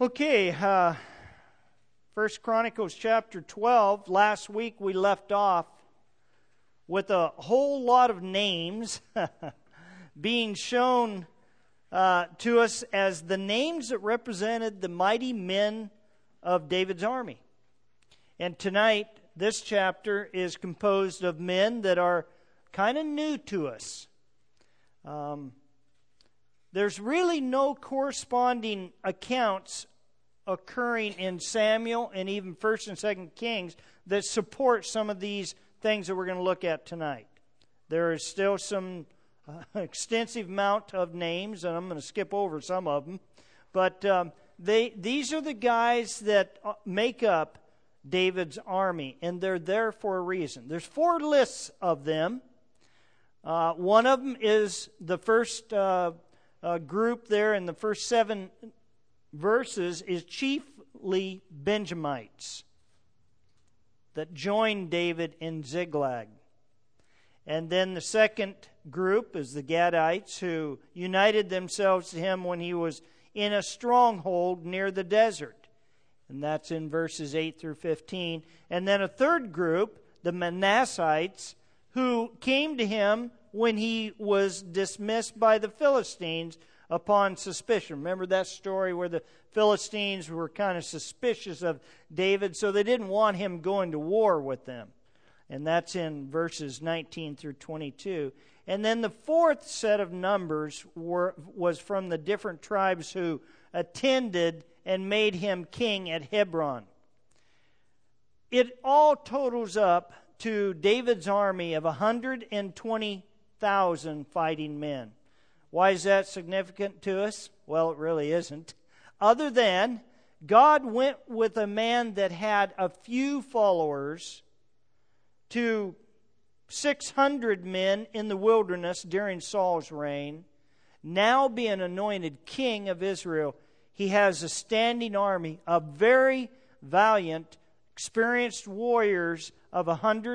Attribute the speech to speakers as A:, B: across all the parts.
A: Okay, First Chronicles chapter 12. Last week we left off with a whole lot of names being shown to us as the names that represented the mighty men of David's army. And tonight, this chapter is composed of men that are kind of new to us. There's really no corresponding accounts occurring in Samuel and even 1st and 2nd Kings that support some of these things that we're going to look at tonight. There is still some extensive amount of names, and I'm going to skip over some of them. But these are the guys that make up David's army, and they're there for a reason. There's 4 lists of them. One of them is the first group there in the first 7 verses is chiefly Benjamites that joined David in Ziklag. And then the second group is the Gadites who united themselves to him when he was in a stronghold near the desert. And that's in verses 8 through 15. And then a third group, the Manassites, who came to him when he was dismissed by the Philistines upon suspicion. Remember that story where the Philistines were kind of suspicious of David, so they didn't want him going to war with them. And that's in verses 19 through 22. And then the fourth set of numbers was from the different tribes who attended and made him king at Hebron. It all totals up to David's army of 120,000 fighting men. Why is that significant to us? Well, it really isn't. Other than God went with a man that had a few followers to 600 men in the wilderness during Saul's reign. Now being anointed king of Israel, he has a standing army of very valiant, experienced warriors of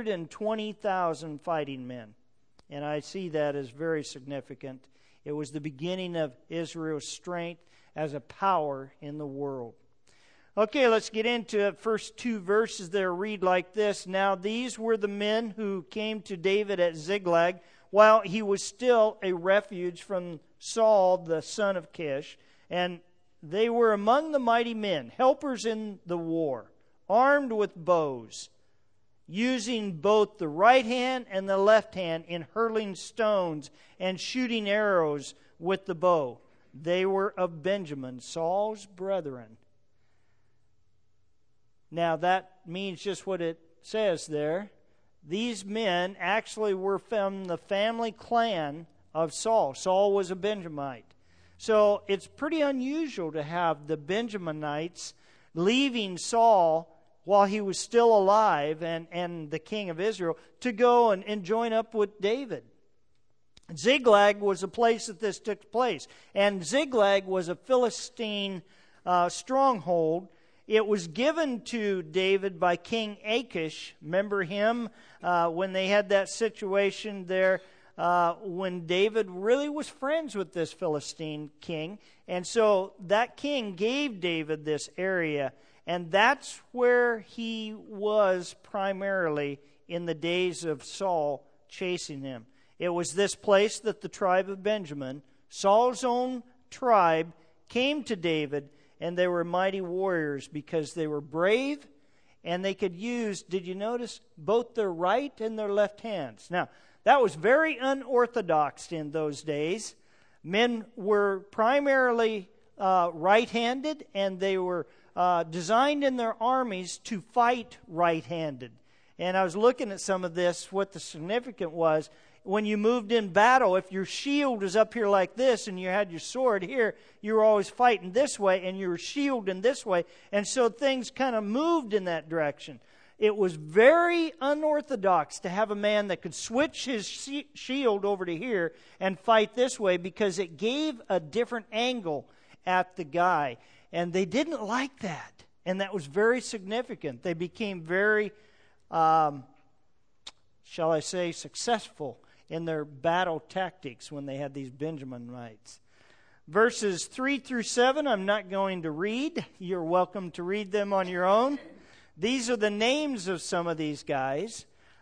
A: 120,000 fighting men. And I see that as very significant. It was the beginning of Israel's strength as a power in the world. Okay, let's get into it. First 2 verses there read like this. Now these were the men who came to David at Ziklag while he was still a refuge from Saul, the son of Kish. And they were among the mighty men, helpers in the war, armed with bows, using both the right hand and the left hand in hurling stones and shooting arrows with the bow. They were of Benjamin, Saul's brethren. Now that means just what it says there. These men actually were from the family clan of Saul. Saul was a Benjamite. So it's pretty unusual to have the Benjaminites leaving Saul while he was still alive and the king of Israel to go and join up with David. Ziklag was a place that this took place. And Ziklag was a Philistine stronghold. It was given to David by King Achish. Remember him when they had that situation there when David really was friends with this Philistine king. And so that king gave David this area. And that's where he was primarily in the days of Saul chasing him. It was this place that the tribe of Benjamin, Saul's own tribe, came to David, and they were mighty warriors because they were brave and they could use, did you notice, both their right and their left hands. Now, that was very unorthodox in those days. Men were primarily right-handed, and they were designed in their armies to fight right-handed. And I was looking at some of this, what the significance was. When you moved in battle, if your shield is up here like this and you had your sword here, you were always fighting this way and you were shielding this way. And so things kind of moved in that direction. It was very unorthodox to have a man that could switch his shield over to here and fight this way because it gave a different angle at the guy. And they didn't like that. And that was very significant. They became very, shall I say, successful in their battle tactics when they had these Benjaminites. Verses 3 through 7, I'm not going to read. You're welcome to read them on your own. These are the names of some of these guys.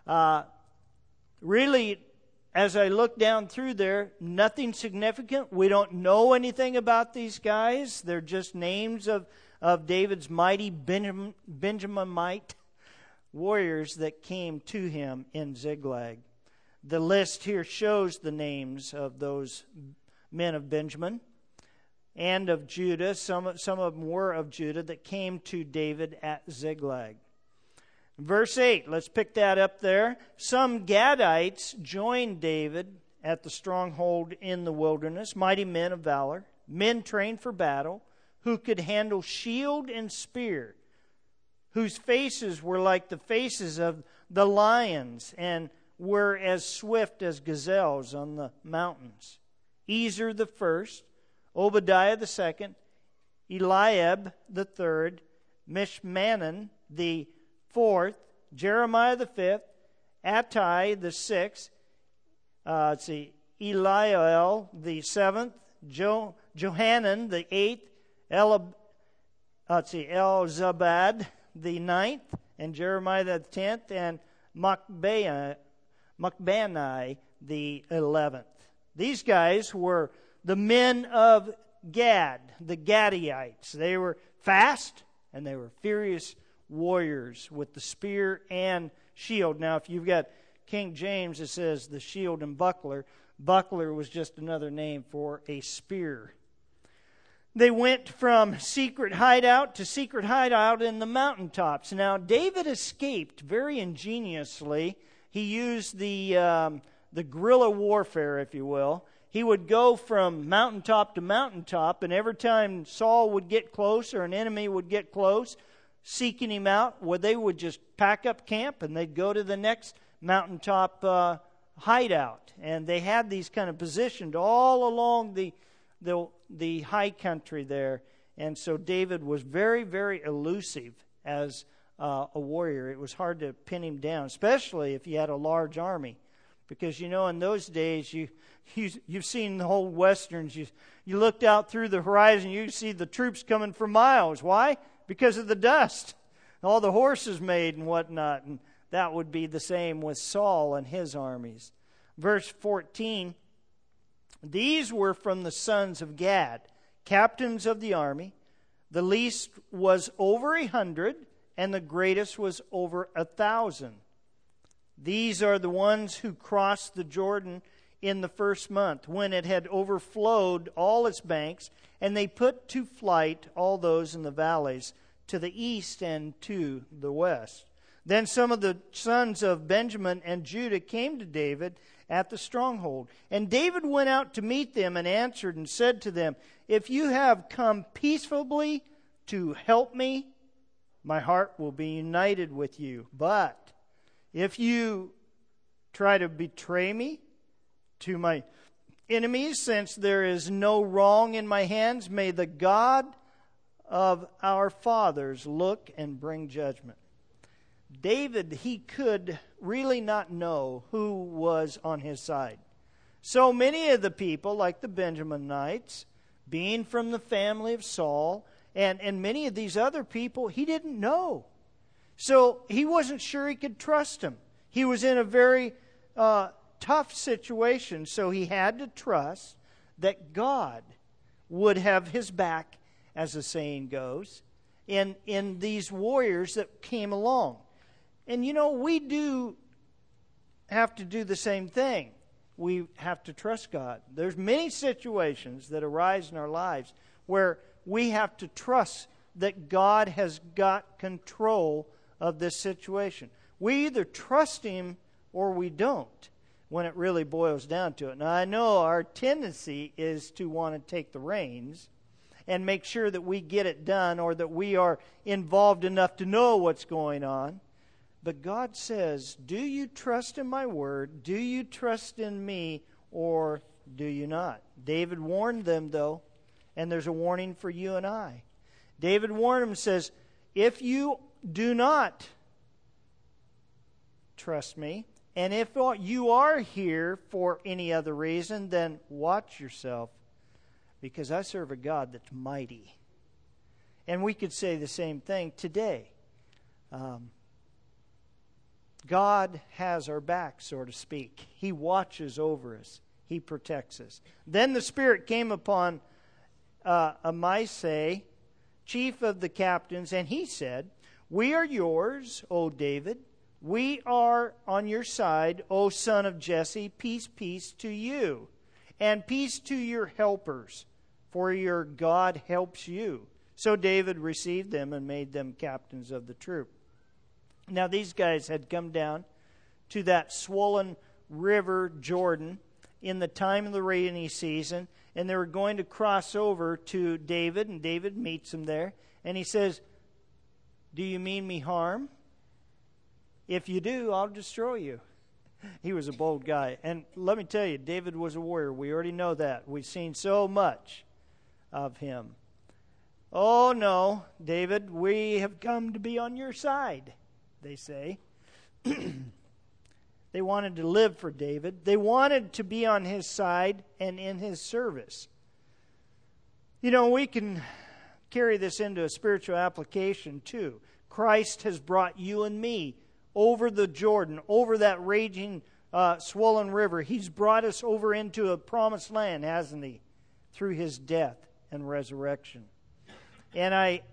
A: Really, as I look down through there, nothing significant. We don't know anything about these guys. They're just names of David's mighty Benjaminite warriors that came to him in Ziklag. The list here shows the names of those men of Benjamin and of Judah. Some of them were of Judah that came to David at Ziklag. Verse 8, let's pick that up there. Some Gadites joined David at the stronghold in the wilderness, mighty men of valor, men trained for battle, who could handle shield and spear, whose faces were like the faces of the lions and were as swift as gazelles on the mountains. Ezer the first, Obadiah the second, Eliab the third, Mishmanan the fourth, Jeremiah the fifth, Attai the sixth, Eliel the seventh, Johanan the eighth, Elzabad the ninth, and Jeremiah the 10th, and Machbanai the 11th. These guys were the men of Gad, the Gadiites. They were fast and they were furious warriors with the spear and shield. Now, if you've got King James, it says the shield and buckler. Buckler was just another name for a spear. They went from secret hideout to secret hideout in the mountaintops. Now, David escaped very ingeniously. He used the guerrilla warfare, if you will. He would go from mountaintop to mountaintop, and every time Saul would get close or an enemy would get close, seeking him out, well, they would just pack up camp and they'd go to the next mountaintop hideout. And they had these kind of positioned all along the high country there. And so David was very, very elusive as a warrior. It was hard to pin him down, especially if you had a large army. Because, you know, in those days, you've seen the whole Westerns. You looked out through the horizon, you see the troops coming for miles. Why? Because of the dust. All the horses made and whatnot. And that would be the same with Saul and his armies. Verse 14, these were from the sons of Gad, captains of the army. The least was over 100, and the greatest was over 1,000. These are the ones who crossed the Jordan in the first month, when it had overflowed all its banks, and they put to flight all those in the valleys to the east and to the west. Then some of the sons of Benjamin and Judah came to David at the stronghold. And David went out to meet them and answered and said to them, if you have come peaceably to help me, my heart will be united with you. But if you try to betray me to my enemies, since there is no wrong in my hands, may the God of our fathers look and bring judgment. David, he could really not know who was on his side. So many of the people, like the Benjaminites, being from the family of Saul, and many of these other people, he didn't know. So he wasn't sure he could trust him. He was in a very tough situation, so he had to trust that God would have his back, as the saying goes, in these warriors that came along. And you know, we do have to do the same thing. We have to trust God. There's many situations that arise in our lives where we have to trust that God has got control of this situation. We either trust Him or we don't, when it really boils down to it. Now, I know our tendency is to want to take the reins and make sure that we get it done, or that we are involved enough to know what's going on. But God says, do you trust in my word? Do you trust in me, or do you not? David warned them, though, and there's a warning for you and I. David warned them, says, if you do not trust me, and if you are here for any other reason, then watch yourself. because I serve a God that's mighty. And we could say the same thing today. God has our back, so to speak. He watches over us. He protects us. Then the Spirit came upon Amasai, chief of the captains, and he said, "We are yours, O David. We are on your side, O son of Jesse. Peace, peace to you, and peace to your helpers, for your God helps you." So David received them and made them captains of the troop. Now these guys had come down to that swollen river Jordan in the time of the rainy season, and they were going to cross over to David, and David meets them there, and he says, "Do you mean me harm? If you do, I'll destroy you." He was a bold guy. And let me tell you, David was a warrior. We already know that. We've seen so much of him. "Oh, no, David, we have come to be on your side," they say. They wanted to live for David. They wanted to be on his side and in his service. You know, we can carry this into a spiritual application too. Christ has brought you and me over the Jordan, over that raging, swollen river. He's brought us over into a promised land, hasn't he? Through his death and resurrection. And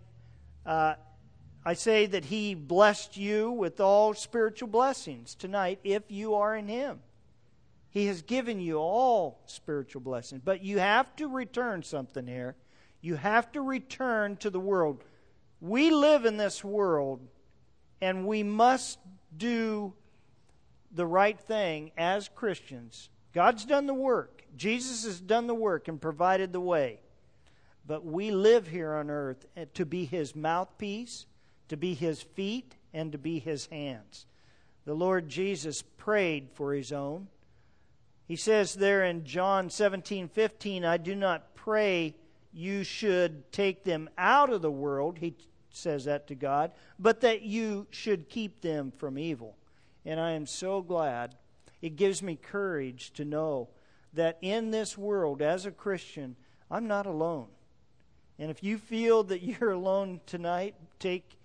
A: I say that he blessed you with all spiritual blessings tonight if you are in him. He has given you all spiritual blessings. But you have to return something here. You have to return to the world. We live in this world, and we must do the right thing as Christians. God's done the work. Jesus has done the work and provided the way. But we live here on earth to be his mouthpiece, to be his feet, and to be his hands. The Lord Jesus prayed for his own. He says there in John 17:15, "I do not pray you should take them out of the world," he says that to God, "but that you should keep them from evil." And I am so glad. It gives me courage to know that in this world, as a Christian, I'm not alone. And if you feel that you're alone tonight, take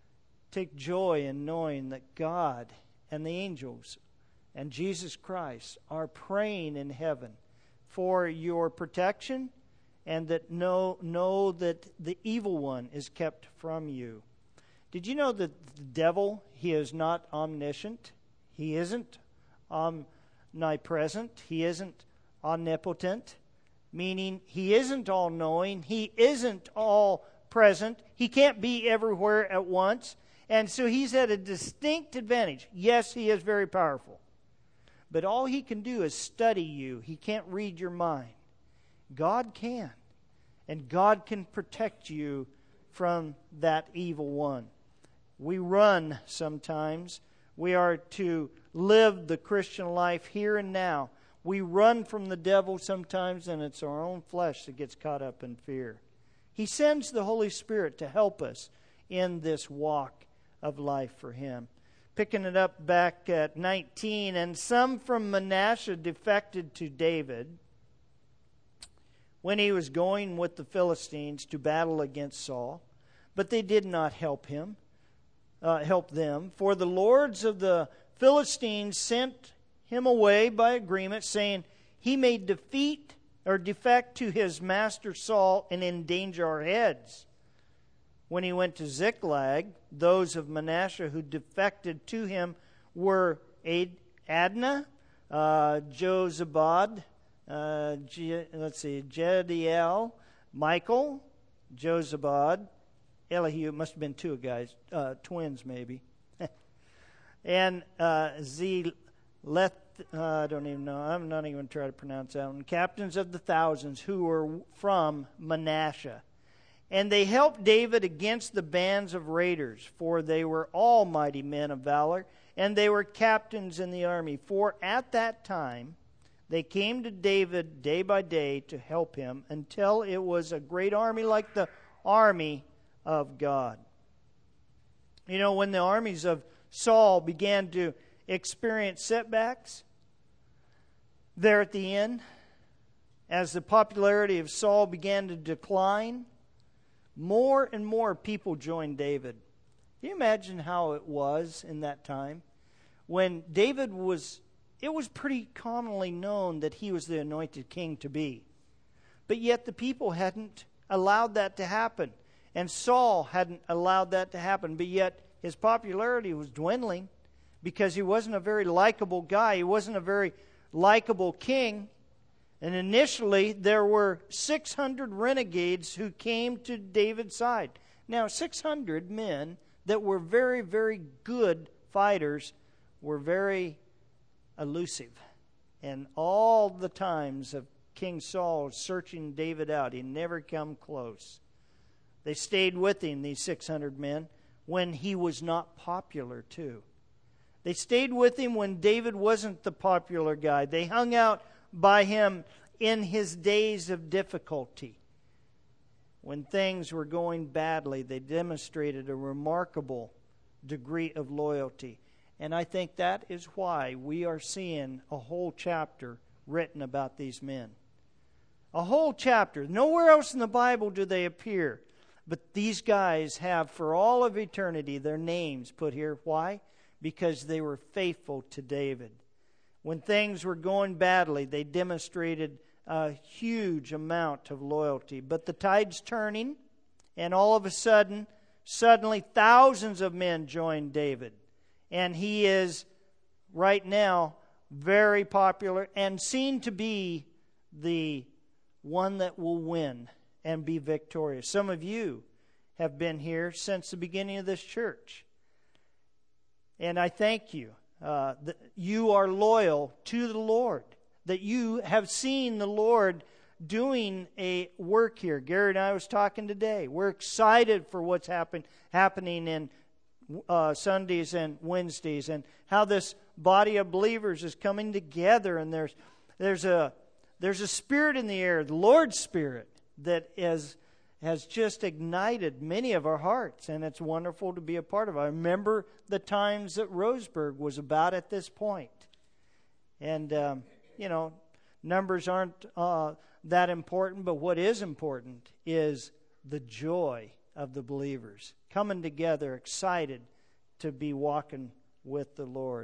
A: joy in knowing that God and the angels and Jesus Christ are praying in heaven for your protection, and that know that the evil one is kept from you. Did you know that the devil, he is not omniscient? He isn't omnipresent. He isn't omnipotent, meaning he isn't all-knowing. He isn't all-present. He can't be everywhere at once. And so he's at a distinct advantage. Yes, he is very powerful. But all he can do is study you. He can't read your mind. God can. And God can protect you from that evil one. We run sometimes. We are to live the Christian life here and now. We run from the devil sometimes, and it's our own flesh that gets caught up in fear. He sends the Holy Spirit to help us in this walk of life for him. Picking it up back at 19, "And some from Manasseh defected to David when he was going with the Philistines to battle against Saul, but they did not help them. For the lords of the Philistines sent him away by agreement, saying, 'He may defect to his master Saul and endanger our heads.' When he went to Ziklag, those of Manasseh who defected to him were Adnah, Jozabad, Jediel, Michael, Jozabad, Elihu. It must have been two guys, twins maybe, and Zeleth. I don't even know. I'm not even trying to pronounce that one. Captains of the thousands who were from Manasseh. And they helped David against the bands of raiders, for they were all mighty men of valor, and they were captains in the army. For at that time they came to David day by day to help him, until it was a great army like the army of God." You know, when the armies of Saul began to experience setbacks there at the end, as the popularity of Saul began to decline, more and more people joined David. Can you imagine how it was in that time? When David it was pretty commonly known that he was the anointed king to be. But yet the people hadn't allowed that to happen. And Saul hadn't allowed that to happen. But yet his popularity was dwindling because he wasn't a very likable guy. He wasn't a very likable king. And initially there were 600 renegades who came to David's side. Now 600 men that were very, very good fighters were very elusive. And all the times of King Saul searching David out, he never come close. They stayed with him, these 600 men, when he was not popular too. They stayed with him when David wasn't the popular guy. They hung out by him in his days of difficulty. When things were going badly, they demonstrated a remarkable degree of loyalty. And I think that is why we are seeing a whole chapter written about these men. A whole chapter. Nowhere else in the Bible do they appear. But these guys have, for all of eternity, their names put here. Why? Because they were faithful to David. When things were going badly, they demonstrated a huge amount of loyalty. But the tide's turning, and all of a sudden, suddenly thousands of men joined David. And he is, right now, very popular and seen to be the one that will win and be victorious. Some of you have been here since the beginning of this church. And I thank you that you are loyal to the Lord, that you have seen the Lord doing a work here. Gary and I was talking today. We're excited for what's happening in Sundays and Wednesdays, and how this body of believers is coming together, and there's a spirit in the air, the Lord's Spirit, that has just ignited many of our hearts, and it's wonderful to be a part of it. I remember the times that Roseburg was about at this point. And, numbers aren't that important, but what is important is the joy of the believers coming together, excited to be walking with the Lord.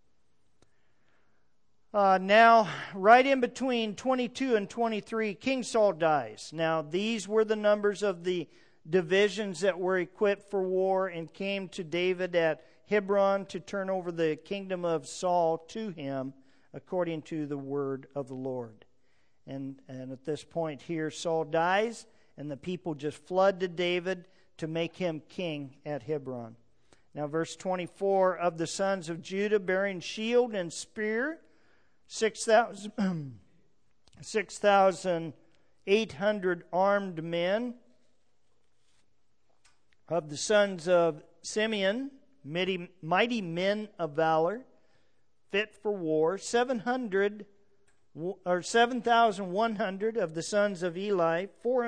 A: Now, right in between 22 and 23, King Saul dies. Now, these were the numbers of the divisions that were equipped for war and came to David at Hebron to turn over the kingdom of Saul to him, according to the word of the Lord. And at this point here, Saul dies, and the people just flood to David to make him king at Hebron. Now, verse 24, of the sons of Judah bearing shield and spear, 6,800 armed men. Of the sons of Simeon, mighty men of valor, fit for war, 7,100 of the sons of Eli,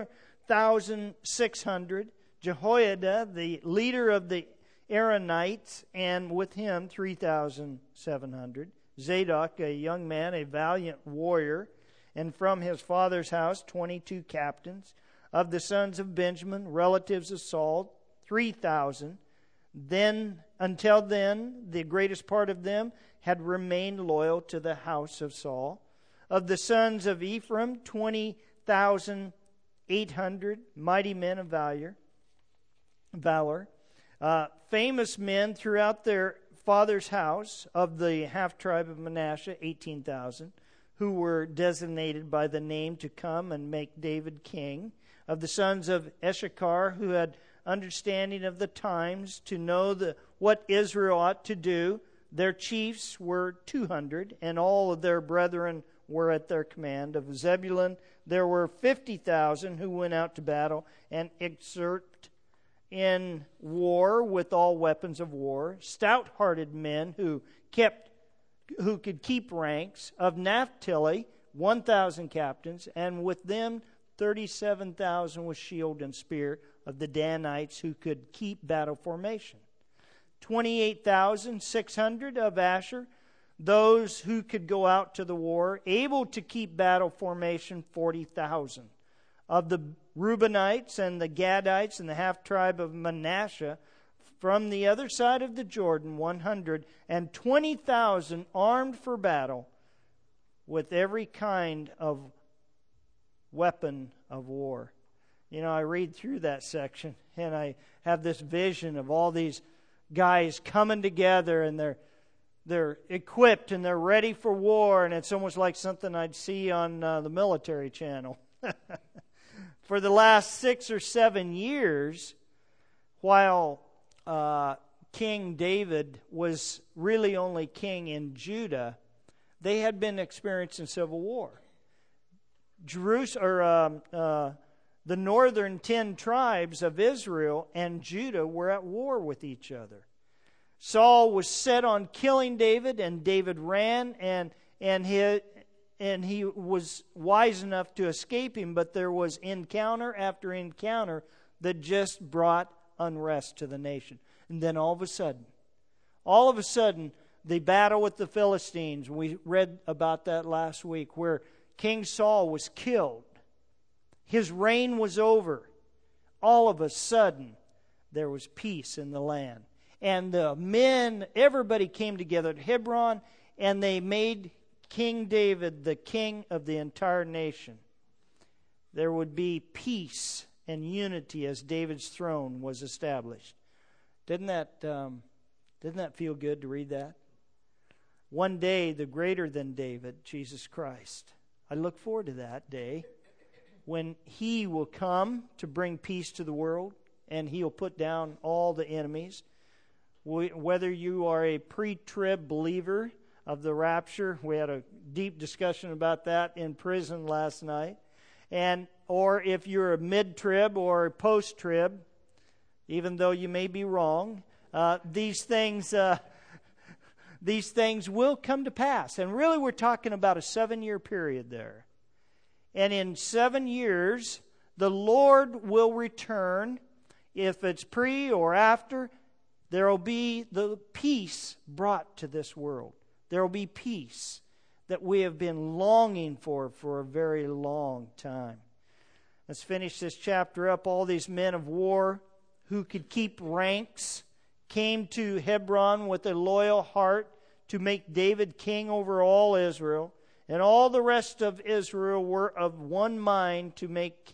A: 4,600. Jehoiada, the leader of the Aaronites, and with him 3,700. Zadok, a young man, a valiant warrior, and from his father's house 22 captains. Of the sons of Benjamin, relatives of Saul, 3,000. Until then, the greatest part of them had remained loyal to the house of Saul. Of the sons of Ephraim, 20,800 mighty men of valor. Famous men throughout their father's house. Of the half-tribe of Manasseh, 18,000, who were designated by the name to come and make David king. Of the sons of Issachar, who had understanding of the times to know what Israel ought to do, their chiefs were 200, and all of their brethren were at their command. Of Zebulun, there were 50,000 who went out to battle and exert in war with all weapons of war, stout-hearted men who could keep ranks. Of Naphtali, 1,000 captains, and with them 37,000 with shield and spear. Of the Danites who could keep battle formation. 28,600 of Asher, those who could go out to the war, able to keep battle formation, 40,000. Of the Reubenites and the Gadites and the half-tribe of Manasseh, from the other side of the Jordan, 120,000 armed for battle with every kind of weapon of war. You know, I read through that section and I have this vision of all these guys coming together, and they're equipped and they're ready for war, and it's almost like something I'd see on the military channel. For the last 6 or 7 years, while King David was really only king in Judah, they had been experiencing civil war. The northern 10 tribes of Israel and Judah were at war with each other. Saul was set on killing David, and David ran, and he was wise enough to escape him, but there was encounter after encounter that just brought unrest to the nation. And then all of a sudden, the battle with the Philistines, we read about that last week, where King Saul was killed. His reign was over. All of a sudden, there was peace in the land. And the men, everybody came together at Hebron, and they made King David the king of the entire nation. There would be peace and unity as David's throne was established. Didn't that feel good to read that? One day, the greater than David, Jesus Christ. I look forward to that day when He will come to bring peace to the world, and He'll put down all the enemies. Whether you are a pre-trib believer of the rapture, we had a deep discussion about that in prison last night, or if you're a mid-trib or a post-trib, even though you may be wrong, these things will come to pass. And really, we're talking about a 7-year period there. And in 7 years, the Lord will return. If it's pre or after, there will be the peace brought to this world. There will be peace that we have been longing for a very long time. Let's finish this chapter up. All these men of war who could keep ranks came to Hebron with a loyal heart to make David king over all Israel. And all the rest of Israel were of one mind to make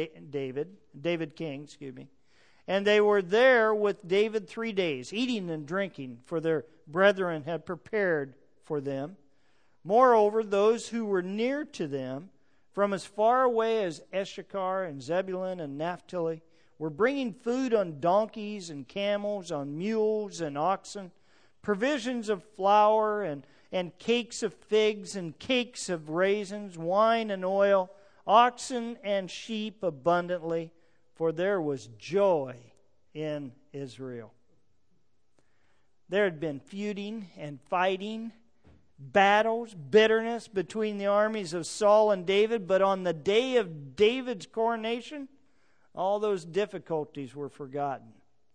A: David king. And they were there with David 3 days, eating and drinking, for their brethren had prepared for them. Moreover, those who were near to them, from as far away as Issachar and Zebulun and Naphtali, were bringing food on donkeys and camels, on mules and oxen, provisions of flour and cakes of figs and cakes of raisins, wine and oil, oxen and sheep abundantly, for there was joy in Israel. There had been feuding and fighting, battles, bitterness between the armies of Saul and David, but on the day of David's coronation, all those difficulties were forgotten.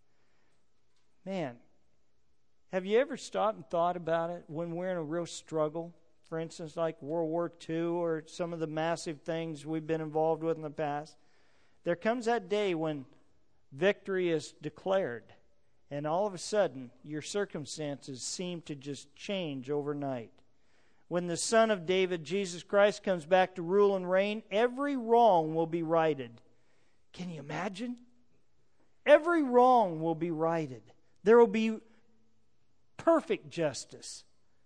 A: Man, have you ever stopped and thought about it when we're in a real struggle? For instance, like World War II or some of the massive things we've been involved with in the past. There comes that day when victory is declared, and all of a sudden your circumstances seem to just change overnight. When the Son of David, Jesus Christ, comes back to rule and reign, every wrong will be righted. Can you imagine? Every wrong will be righted. There will be perfect justice.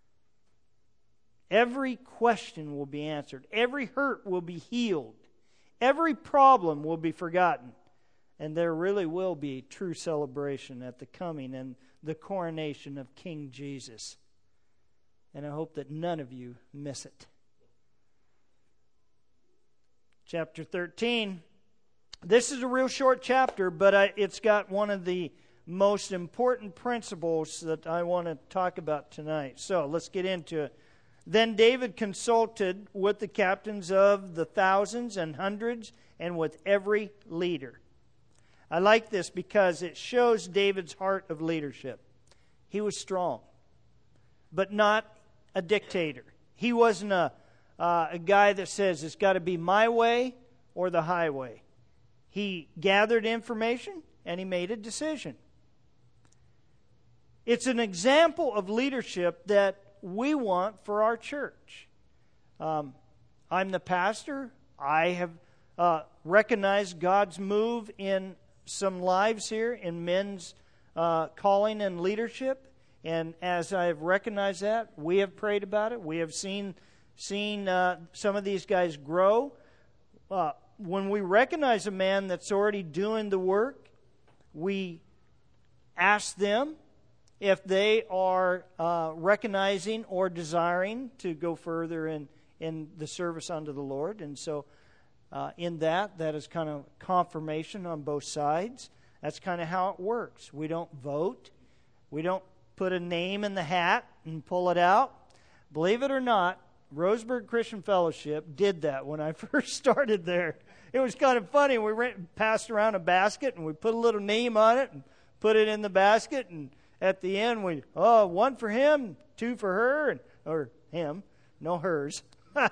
A: Every question will be answered. Every hurt will be healed. Every problem will be forgotten. And there really will be true celebration at the coming and the coronation of King Jesus. And I hope that none of you miss it. Chapter 13. This is a real short chapter, but it's got one of the most important principles that I want to talk about tonight. So let's get into it. Then David consulted with the captains of the thousands and hundreds and with every leader. I like this because it shows David's heart of leadership. He was strong, but not a dictator. He wasn't a guy that says it's got to be my way or the highway. He gathered information and he made a decision. It's an example of leadership that we want for our church. I'm the pastor. I have recognized God's move in some lives here in men's calling and leadership. And as I have recognized that, we have prayed about it. We have seen some of these guys grow. When we recognize a man that's already doing the work, we ask them if they are recognizing or desiring to go further in the service unto the Lord. And so in that is kind of confirmation on both sides. That's kind of how it works. We don't vote. We don't put a name in the hat and pull it out. Believe it or not, Roseburg Christian Fellowship did that when I first started there. It was kind of funny. We passed around a basket and we put a little name on it and put it in the basket, and at the end we, one for him, two for her, or him, no hers.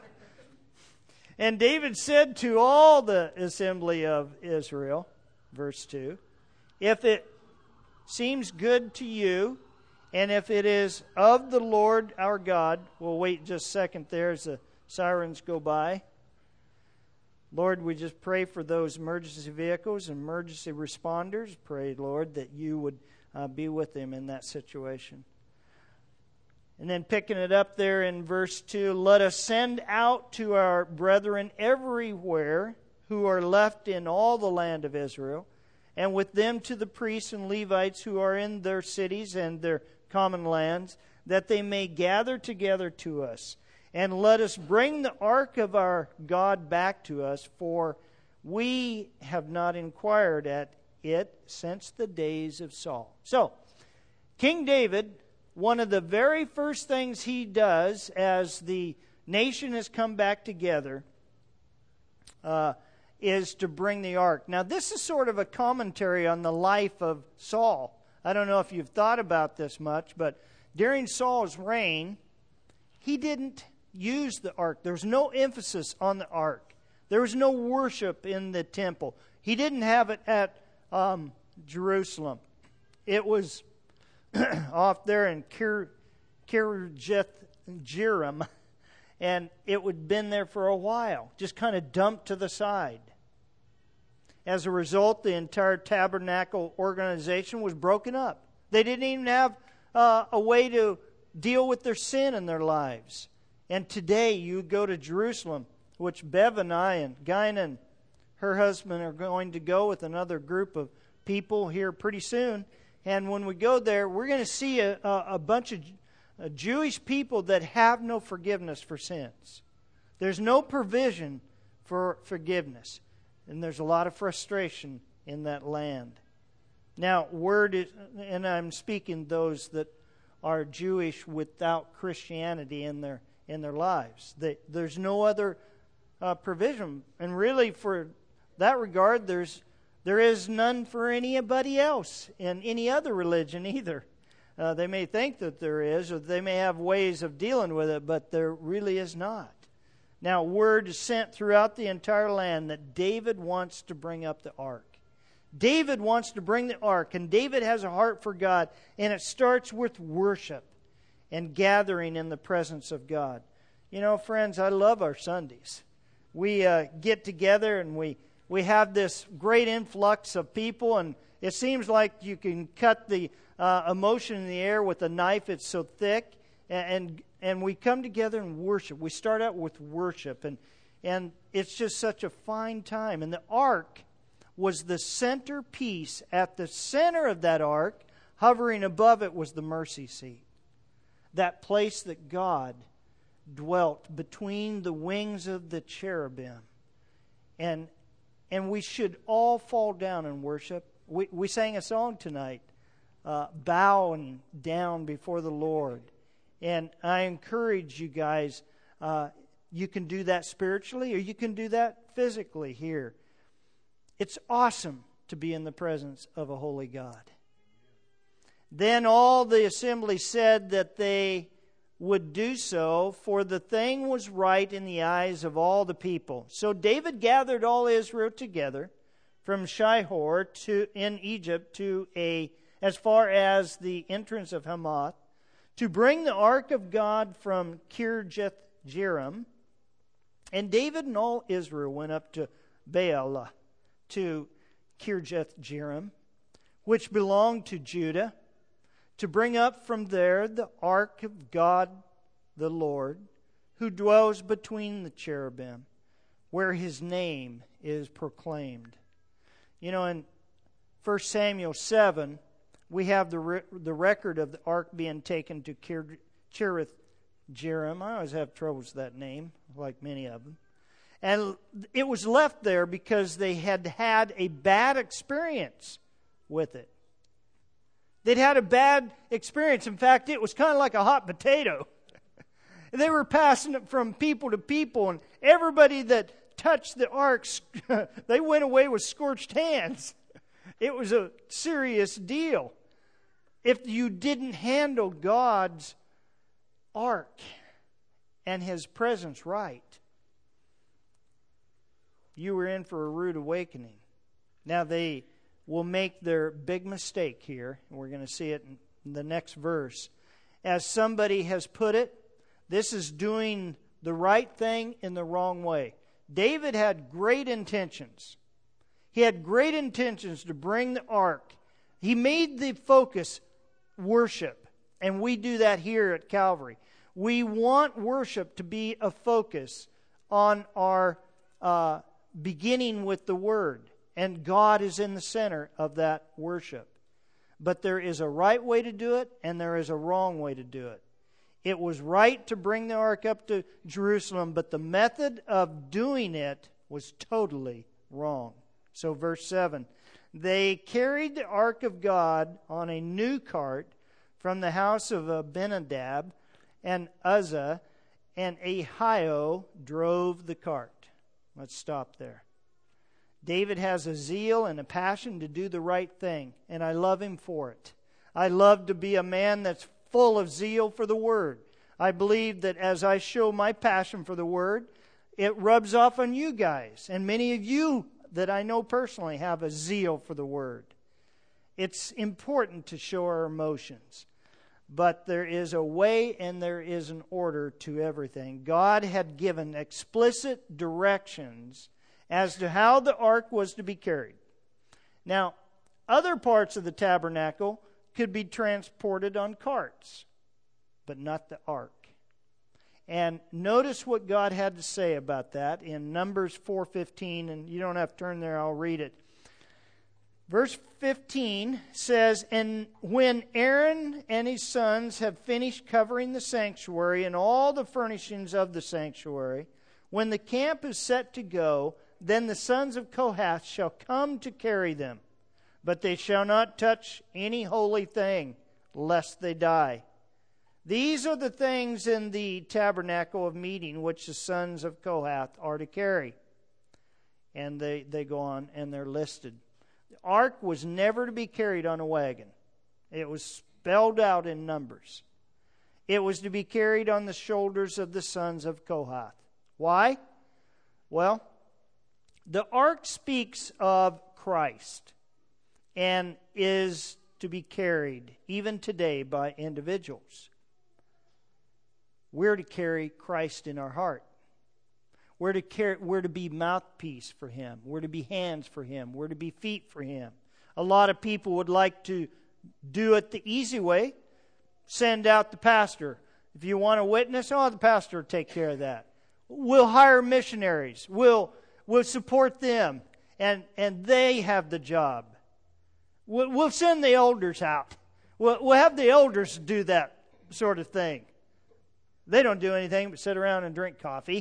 A: And David said to all the assembly of Israel, verse 2, if it seems good to you, and if it is of the Lord our God, we'll wait just a second there as the sirens go by. Lord, we just pray for those emergency vehicles and emergency responders. Pray, Lord, that you would be with them in that situation. And then picking it up there in verse 2, let us send out to our brethren everywhere who are left in all the land of Israel, and with them to the priests and Levites who are in their cities and their common lands, that they may gather together to us. And let us bring the ark of our God back to us, for we have not inquired at it since the days of Saul. So, King David, one of the very first things he does as the nation has come back together is to bring the ark. Now, this is sort of a commentary on the life of Saul. I don't know if you've thought about this much, but during Saul's reign, he didn't use the ark. There was no emphasis on the ark. There was no worship in the temple. He didn't have it at Jerusalem. It was off there in Kirjath Jearim, and it would have been there for a while, just kind of dumped to the side. As a result, the entire tabernacle organization was broken up. They didn't even have a way to deal with their sin in their lives. And today, you go to Jerusalem, which Bev and I and Gina and her husband are going to go with another group of people here pretty soon. And when we go there, we're going to see a bunch of Jewish people that have no forgiveness for sins. There's no provision for forgiveness. And there's a lot of frustration in that land. Now, and I'm speaking those that are Jewish without Christianity in their lives. There's no other provision. And really, for that regard, there is none for anybody else in any other religion either. They may think that there is, or they may have ways of dealing with it, but there really is not. Now, word is sent throughout the entire land that David wants to bring up the ark. David wants to bring the ark, and David has a heart for God, and it starts with worship and gathering in the presence of God. You know, friends, I love our Sundays. We get together and we have this great influx of people, and it seems like you can cut the emotion in the air with a knife. It's so thick, and we come together and worship. We start out with worship, and it's just such a fine time. And the ark was the centerpiece. At the center of that ark, hovering above it, was the mercy seat. That place that God dwelt between the wings of the cherubim. And we should all fall down and worship. We sang a song tonight, bowing down before the Lord. And I encourage you guys, you can do that spiritually or you can do that physically here. It's awesome to be in the presence of a holy God. Then all the assembly said that they would do so, for the thing was right in the eyes of all the people. So David gathered all Israel together from Shihor in Egypt as far as the entrance of Hamath, to bring the ark of God from Kirjath-jearim. And David and all Israel went up to Baalah, to Kirjath-jearim, which belonged to Judah, to bring up from there the ark of God the Lord, who dwells between the cherubim, where his name is proclaimed. You know, in 1 Samuel 7, we have the record of the ark being taken to Kirjath-jearim. I always have troubles with that name, like many of them. And it was left there because they had had a bad experience with it. They'd had a bad experience. In fact, it was kind of like a hot potato. They were passing it from people to people, and everybody that touched the ark, they went away with scorched hands. It was a serious deal. If you didn't handle God's ark and his presence right, you were in for a rude awakening. Now they will make their big mistake here. We're going to see it in the next verse. As somebody has put it, this is doing the right thing in the wrong way. David had great intentions. He had great intentions to bring the ark. He made the focus worship, and we do that here at Calvary. We want worship to be a focus on our beginning with the Word. And God is in the center of that worship. But there is a right way to do it, and there is a wrong way to do it. It was right to bring the ark up to Jerusalem, but the method of doing it was totally wrong. So verse 7, they carried the ark of God on a new cart from the house of Abinadab, and Uzzah and Ahio drove the cart. Let's stop there. David has a zeal and a passion to do the right thing, and I love him for it. I love to be a man that's full of zeal for the Word. I believe that as I show my passion for the Word, it rubs off on you guys. And many of you that I know personally have a zeal for the Word. It's important to show our emotions. But there is a way and there is an order to everything. God had given explicit directions as to how the ark was to be carried. Now, other parts of the tabernacle could be transported on carts, but not the ark. And notice what God had to say about that in Numbers 4:15, and you don't have to turn there, I'll read it. Verse 15 says, and when Aaron and his sons have finished covering the sanctuary and all the furnishings of the sanctuary, when the camp is set to go, then the sons of Kohath shall come to carry them. But they shall not touch any holy thing, lest they die. These are the things in the tabernacle of meeting which the sons of Kohath are to carry. And they go on and they're listed. The ark was never to be carried on a wagon. It was spelled out in Numbers. It was to be carried on the shoulders of the sons of Kohath. Why? Well, the ark speaks of Christ and is to be carried even today by individuals. We're to carry Christ in our heart. We're to be mouthpiece for Him. We're to be hands for Him. We're to be feet for Him. A lot of people would like to do it the easy way. Send out the pastor. If you want a witness, the pastor will take care of that. We'll hire missionaries. We'll support them. And they have the job. We'll send the elders out. We'll have the elders do that sort of thing. They don't do anything but sit around and drink coffee.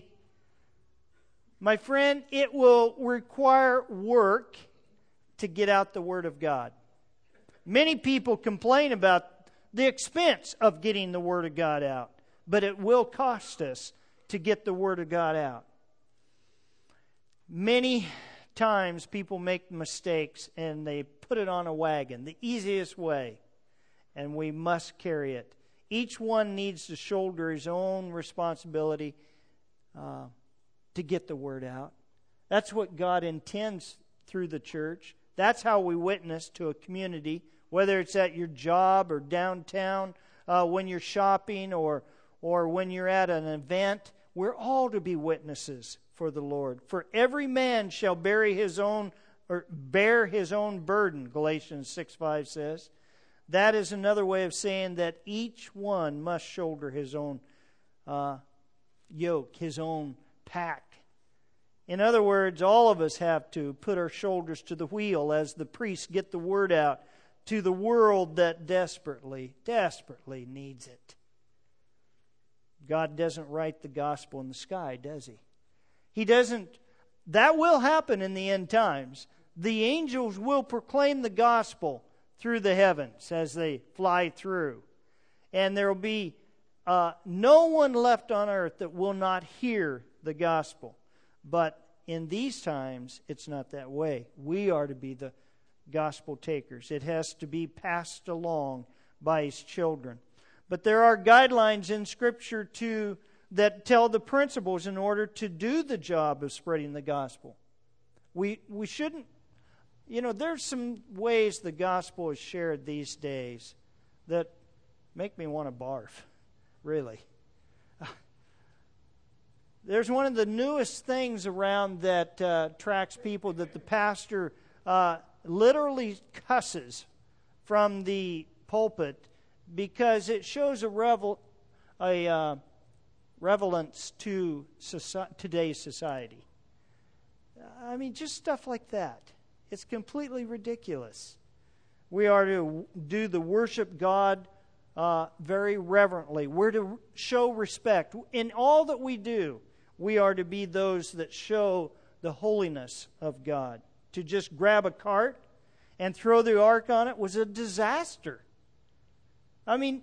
A: My friend, it will require work to get out the Word of God. Many people complain about the expense of getting the Word of God out, but it will cost us to get the Word of God out. Many times people make mistakes and they put it on a wagon, the easiest way, and we must carry it. each one needs to shoulder his own responsibility to get the word out. That's what God intends through the church. That's how we witness to a community, whether it's at your job or downtown, when you're shopping or when you're at an event. We're all to be witnesses for the Lord. For every man shall bear his own burden, Galatians 6:5 says. That is another way of saying that each one must shoulder his own yoke, his own pack. In other words, all of us have to put our shoulders to the wheel as the priests get the word out to the world that desperately, desperately needs it. God doesn't write the gospel in the sky, does He? He doesn't. That will happen in the end times. The angels will proclaim the gospel through the heavens as they fly through. And there will be no one left on earth that will not hear the gospel. But in these times, it's not that way. We are to be the gospel takers. It has to be passed along by His children. But there are guidelines in Scripture too that tell the principles in order to do the job of spreading the gospel. We shouldn't, there's some ways the gospel is shared these days that make me want to barf, really. There's one of the newest things around that attracts people that the pastor literally cusses from the pulpit because it shows a relevance to today's society. I mean, just stuff like that. It's completely ridiculous. We are to do the worship God very reverently. We're to show respect. In all that we do, we are to be those that show the holiness of God. To just grab a cart and throw the ark on it was a disaster. I mean,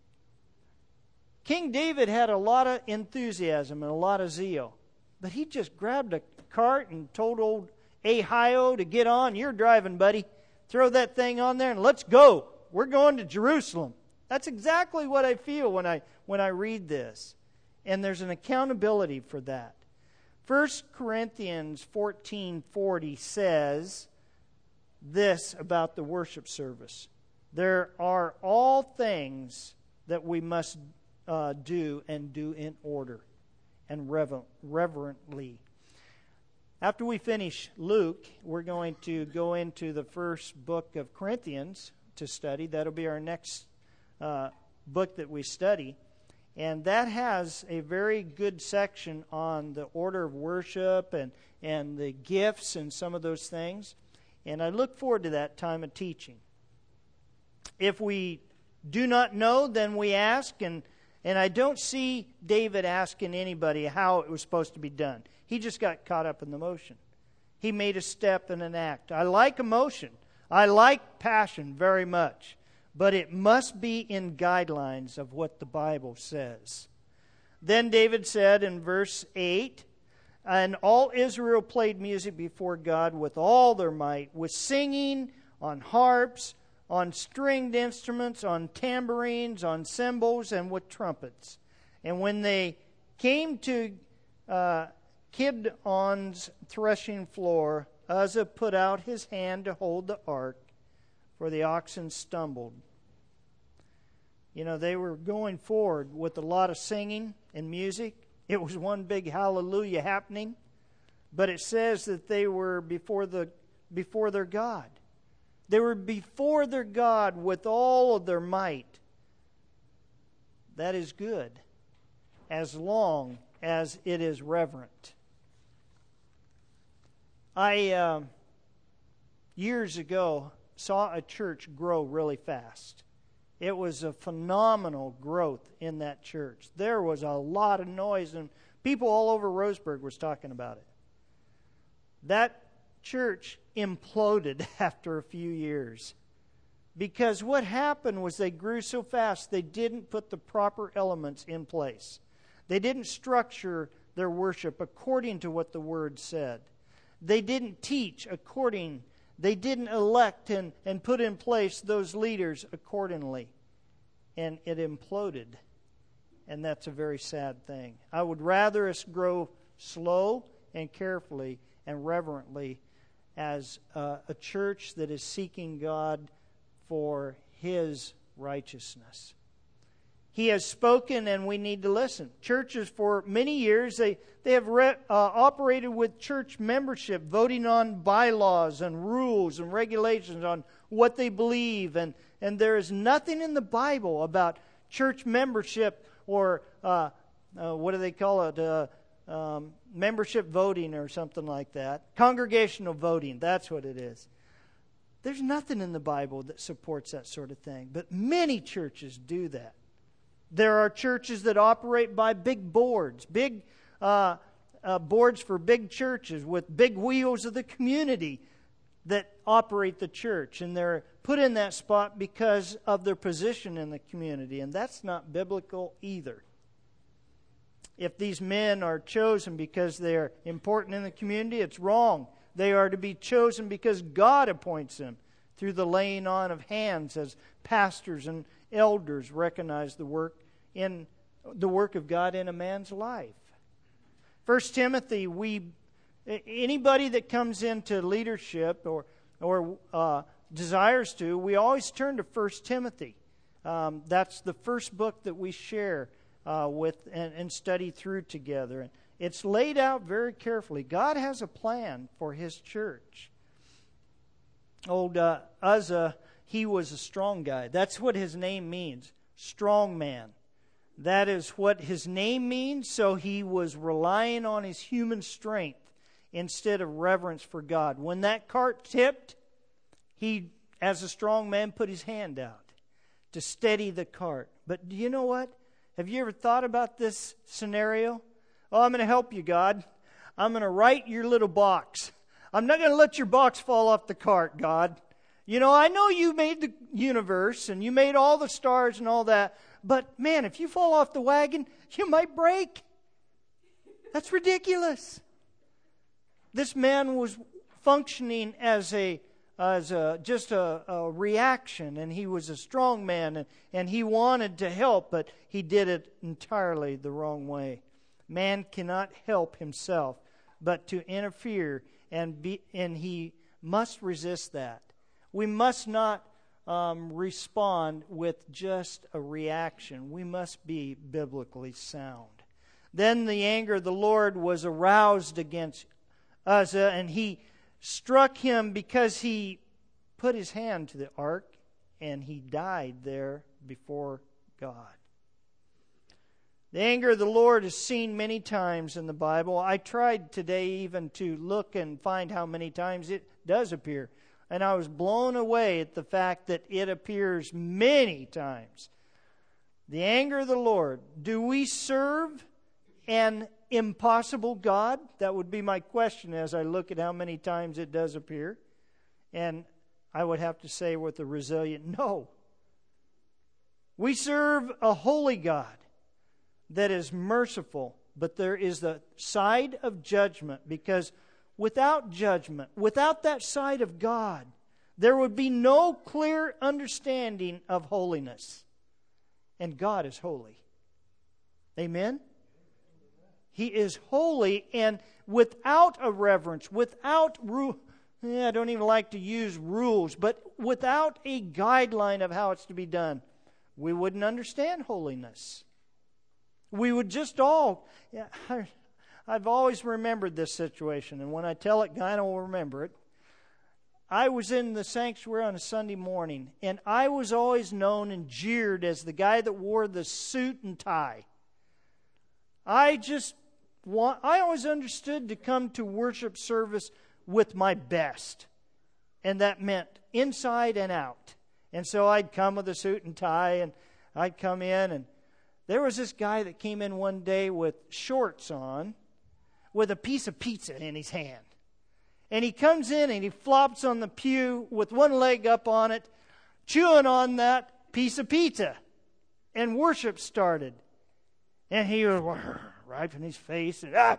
A: King David had a lot of enthusiasm and a lot of zeal. But he just grabbed a cart and told old Ahio to get on. You're driving, buddy. Throw that thing on there and let's go. We're going to Jerusalem. That's exactly what I feel when I read this. And there's an accountability for that. 1 Corinthians 14:40 says this about the worship service. There are all things that we must do and do in order and reverently. After we finish Luke, we're going to go into the first book of Corinthians to study. That'll be our next book that we study. And that has a very good section on the order of worship and the gifts and some of those things. And I look forward to that time of teaching. If we do not know, then we ask. And I don't see David asking anybody how it was supposed to be done. He just got caught up in the motion. He made a step and an act. I like emotion. I like passion very much. But it must be in guidelines of what the Bible says. Then David said in verse 8, and all Israel played music before God with all their might, with singing, on harps, on stringed instruments, on tambourines, on cymbals, and with trumpets. And when they came to Kidon's threshing floor, Uzzah put out his hand to hold the ark, for the oxen stumbled. They were going forward with a lot of singing and music. It was one big hallelujah happening. But it says that they were before their God. They were before their God with all of their might. That is good, as long as it is reverent. I, years ago, saw a church grow really fast. It was a phenomenal growth in that church. There was a lot of noise, and people all over Roseburg was talking about it. That church imploded after a few years. Because what happened was they grew so fast, they didn't put the proper elements in place. They didn't structure their worship according to what the Word said. They didn't teach according. They didn't elect and put in place those leaders accordingly. and it imploded. And that's a very sad thing. I would rather us grow slow and carefully and reverently as a church that is seeking God for His righteousness. He has spoken, and we need to listen. Churches, for many years, they have operated with church membership, voting on bylaws and rules and regulations on what they believe. And there is nothing in the Bible about church membership or what do they call it? Membership voting or something like that. Congregational voting, that's what it is. There's nothing in the Bible that supports that sort of thing. But many churches do that. There are churches that operate by big boards, big boards for big churches with big wheels of the community that operate the church. And they're put in that spot because of their position in the community. And that's not biblical either. If these men are chosen because they are important in the community, it's wrong. They are to be chosen because God appoints them through the laying on of hands as pastors and elders recognize the work of God in a man's life. 1 Timothy, anybody that comes into leadership or desires to, we always turn to 1 Timothy. That's the first book that we share with and study through together. And it's laid out very carefully. God has a plan for His church. Old Uzzah, he was a strong guy. That's what his name means, strong man. That is what his name means, so he was relying on his human strength instead of reverence for God. When that cart tipped, he, as a strong man, put his hand out to steady the cart. But do you know what? Have you ever thought about this scenario? Oh, I'm going to help you, God. I'm going to write your little box. I'm not going to let your box fall off the cart, God. You know, I know you made the universe and you made all the stars and all that, but man, if you fall off the wagon, you might break. That's ridiculous. This man was functioning as just a reaction, and he was a strong man, and he wanted to help, but he did it entirely the wrong way. Man cannot help himself, but to interfere, and he must resist that. We must not respond with just a reaction. We must be biblically sound. Then the anger of the Lord was aroused against Uzzah, and he struck him because he put his hand to the ark, and he died there before God. The anger of the Lord is seen many times in the Bible. I tried today even to look and find how many times it does appear. And I was blown away at the fact that it appears many times. The anger of the Lord. Do we serve an impossible God? That would be my question as I look at how many times it does appear. And I would have to say with a resilient no. We serve a holy God that is merciful, but there is the side of judgment, because without judgment, without that side of God, there would be no clear understanding of holiness. And God is holy. Amen? He is holy, and without a reverence, without rule, I don't even like to use rules, but without a guideline of how it's to be done, we wouldn't understand holiness. We would just all... I've always remembered this situation, and when I tell it, Guy will remember it. I was in the sanctuary on a Sunday morning, and I was always known and jeered as the guy that wore the suit and tie. I always understood to come to worship service with my best, and that meant inside and out. And so I'd come with a suit and tie, and I'd come in, and there was this guy that came in one day with shorts on, with a piece of pizza in his hand. And he comes in and he flops on the pew with one leg up on it, chewing on that piece of pizza. And worship started. And he was wiping his face. And, I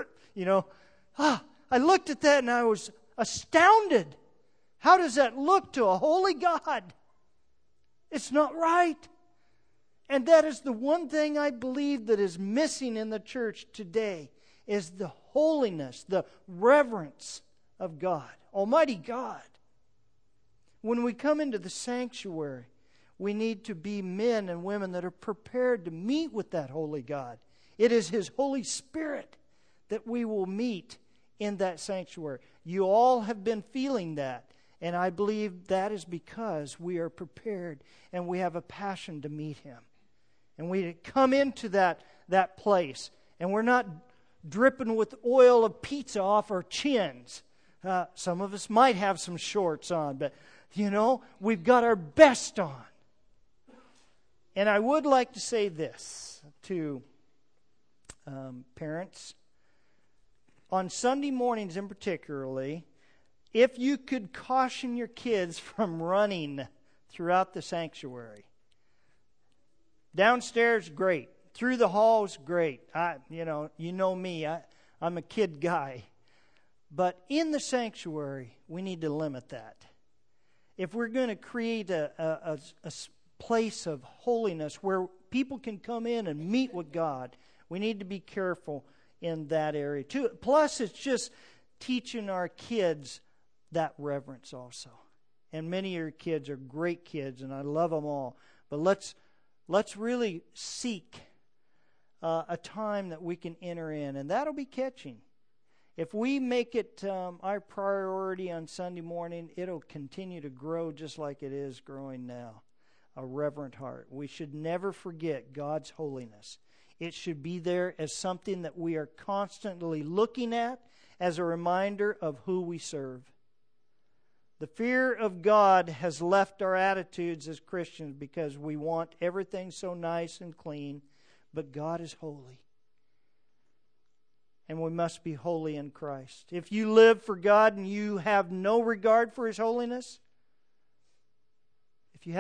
A: looked at that and I was astounded. How does that look to a holy God? It's not right. And that is the one thing I believe that is missing in the church today, is the holiness, the reverence of God, Almighty God. When we come into the sanctuary, we need to be men and women that are prepared to meet with that holy God. It is His Holy Spirit that we will meet in that sanctuary. You all have been feeling that. And I believe that is because we are prepared and we have a passion to meet Him. And we come into that place, and we're not dripping with oil of pizza off our chins. Some of us might have some shorts on, but, we've got our best on. And I would like to say this to parents. On Sunday mornings in particularly, if you could caution your kids from running throughout the sanctuary. Downstairs, great. Through the halls, great. You know me, I'm a kid guy. But in the sanctuary, we need to limit that. If we're going to create a place of holiness where people can come in and meet with God, we need to be careful in that area too. Plus, it's just teaching our kids that reverence also. And many of your kids are great kids, and I love them all. But let's really seek a time that we can enter in, and that'll be catching. If we make it our priority on Sunday morning, it'll continue to grow just like it is growing now. A reverent heart. We should never forget God's holiness. It should be there as something that we are constantly looking at as a reminder of who we serve. The fear of God has left our attitudes as Christians because we want everything so nice and clean, but God is holy. And we must be holy in Christ. If you live for God and you have no regard for His holiness, He'll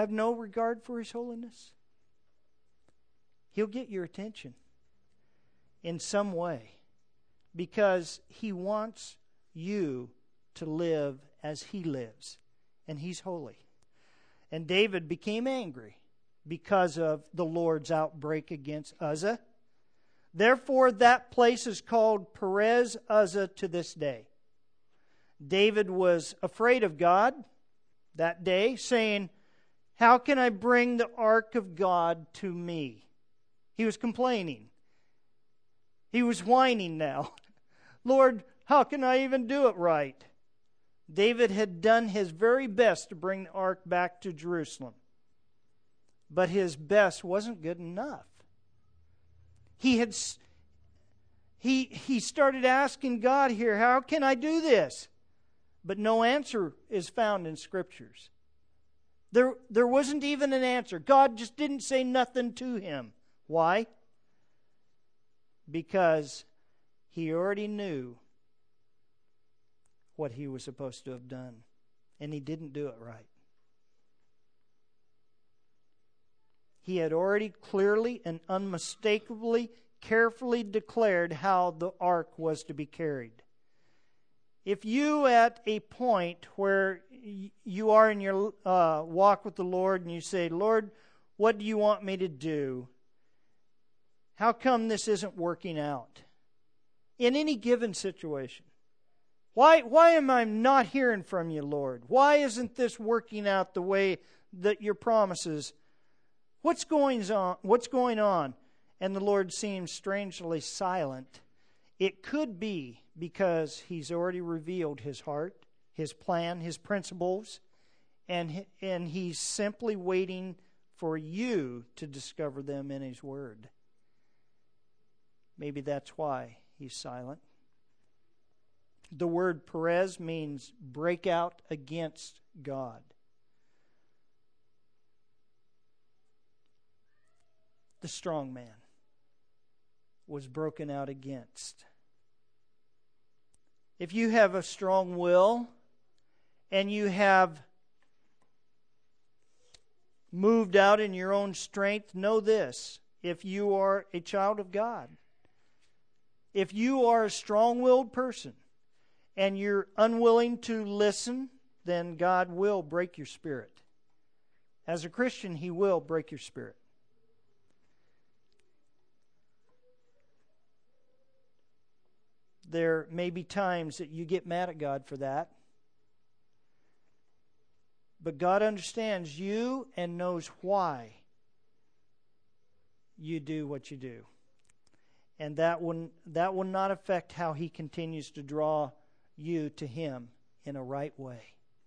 A: get your attention in some way, because He wants you to live as He lives, and He's holy. And David became angry because of the Lord's outbreak against Uzzah. Therefore, that place is called Perez Uzzah to this day. David was afraid of God that day, saying, "How can I bring the ark of God to me?" He was complaining. He was whining now. "Lord, how can I even do it right?" David had done his very best to bring the ark back to Jerusalem. But his best wasn't good enough. He started asking God here, "How can I do this?" But no answer is found in Scriptures. There wasn't even an answer. God just didn't say nothing to him. Why? Because he already knew what he was supposed to have done, and he didn't do it right. He had already clearly and unmistakably, carefully declared how the ark was to be carried. If you at a point where you are in your walk with the Lord and you say, "Lord, what do you want me to do? How come this isn't working out?" In any given situation. Why am I not hearing from you, Lord? Why isn't this working out the way that your promises? What's going on? And the Lord seems strangely silent. It could be because He's already revealed His heart, His plan, His principles, and He's simply waiting for you to discover them in His Word. Maybe that's why He's silent. The word Perez means break out against God. The strong man was broken out against. If you have a strong will and you have moved out in your own strength, know this: if you are a child of God, if you are a strong-willed person and you're unwilling to listen, then God will break your spirit. As a Christian, He will break your spirit. there may be times that you get mad at God for that. But God understands you and knows why you do what you do. And that will not affect how He continues to draw you to Him in a right way.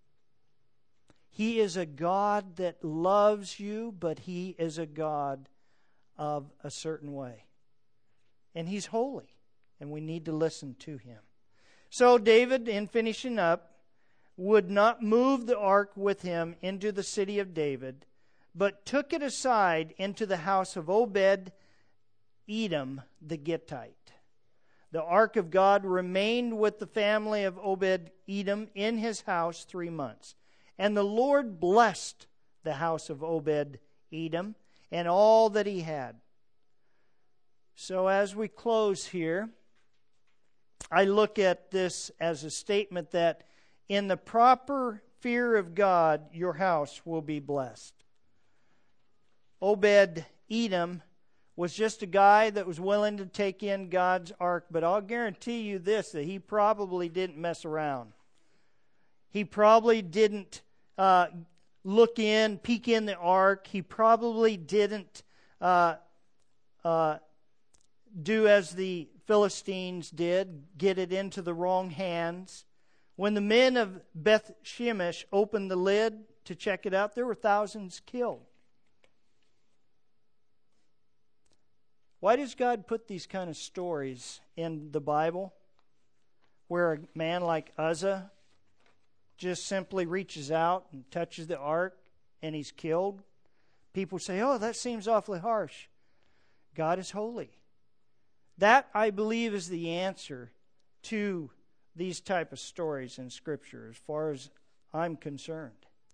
A: He is a God that loves you, but He is a God of a certain way. And He's holy, and we need to listen to Him. So David, in finishing up, would not move the ark with him into the city of David, but took it aside into the house of Obed-Edom the Gittite. The ark of God remained with the family of Obed-Edom in his house 3 months. And the Lord blessed the house of Obed-Edom and all that he had. So as we close here, I look at this as a statement that in the proper fear of God, your house will be blessed. Obed-Edom was just a guy that was willing to take in God's ark, but I'll guarantee you this, that he probably didn't mess around. He probably didn't peek in the ark. He probably didn't do as the Philistines did, get it into the wrong hands. When the men of Beth Shemesh opened the lid to check it out, there were thousands killed. Why does God put these kind of stories in the Bible where a man like Uzzah just simply reaches out and touches the ark and he's killed? People say, oh, that seems awfully harsh. God is holy. That, I believe, is the answer to these type of stories in Scripture as far as I'm concerned.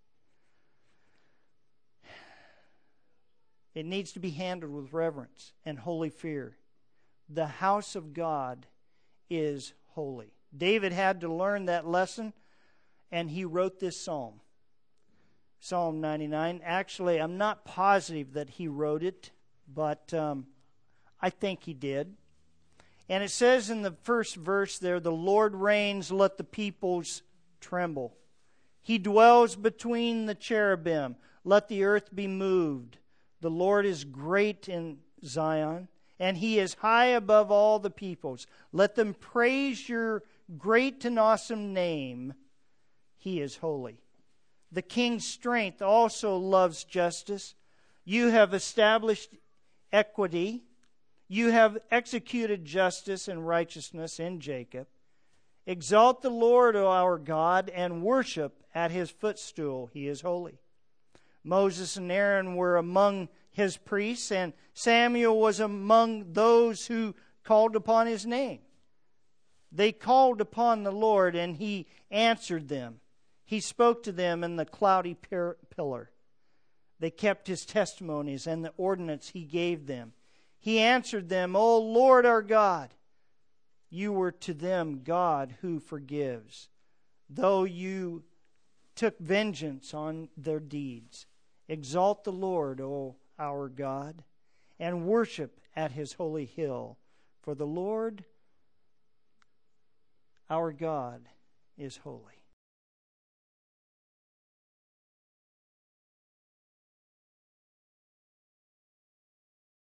A: It needs to be handled with reverence and holy fear. The house of God is holy. David had to learn that lesson, and he wrote this psalm. Psalm 99. Actually, I'm not positive that he wrote it, but I think he did. And it says in the first verse there, the Lord reigns, let the peoples tremble. He dwells between the cherubim, let the earth be moved. The Lord is great in Zion, and He is high above all the peoples. Let them praise your great and awesome name. He is holy. The King's strength also loves justice. You have established equity. You have executed justice and righteousness in Jacob. Exalt the Lord, O our God, and worship at His footstool. He is holy. Moses and Aaron were among His priests, and Samuel was among those who called upon His name. They called upon the Lord, and He answered them. He spoke to them in the cloudy pillar. They kept His testimonies and the ordinance He gave them. He answered them, O Lord our God, you were to them God who forgives, though you took vengeance on their deeds. Exalt the Lord, O our God, and worship at His holy hill. For the Lord our God is holy.